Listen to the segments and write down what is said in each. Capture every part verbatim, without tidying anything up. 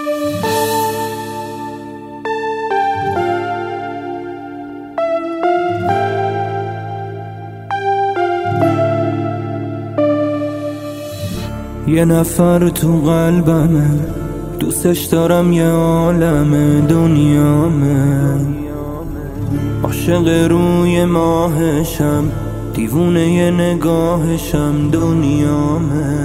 یه نفر تو قلبمه، دوستش دارم، یه عالم دنیامه، عاشق روی ماهشم، دیوونه یه نگاهشم دنیامه.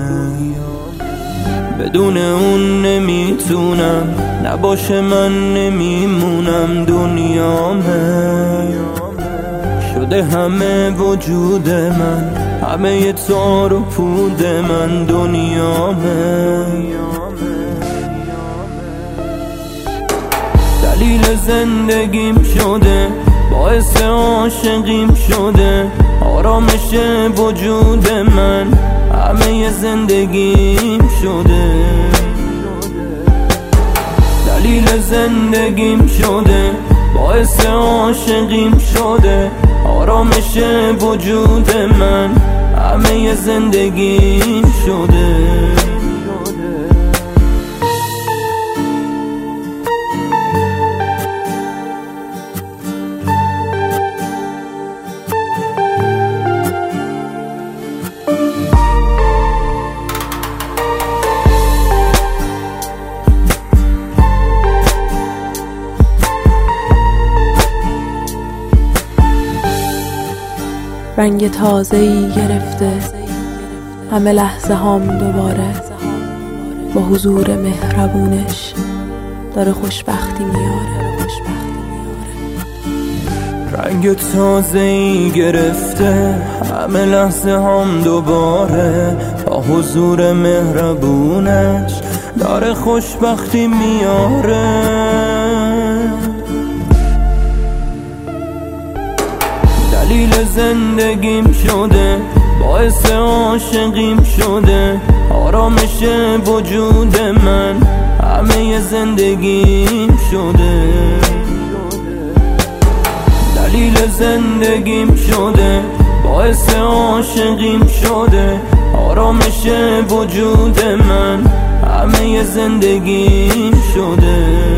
بدون اون نمیتونم، نباشه من نمیمونم دنیامه. شده همه وجود من، همه ی تار و پود من دنیامه. دلیل زندگیم شده، باعث عاشقیم شده، آرامش وجود من، همه ی زندگیم شده. دلیل زندگیم شده، باعث عاشقیم شده، آرامش وجود من، همه ی زندگیم شده. رنگ تازه‌ای گرفته همه لحظه هام، دوباره با حضور مهربونش داره خوشبختی میاره. رنگ تازه‌ای گرفته همه لحظه هام، دوباره با حضور مهربونش داره خوشبختی میاره. دلیل زندگیم شده، باعث عاشقیم شده، آرامش وجود من، همه ی زندگیم شده. دلیل زندگیم شده، باعث عاشقیم شده، آرامش وجود من، همه ی زندگیم شده.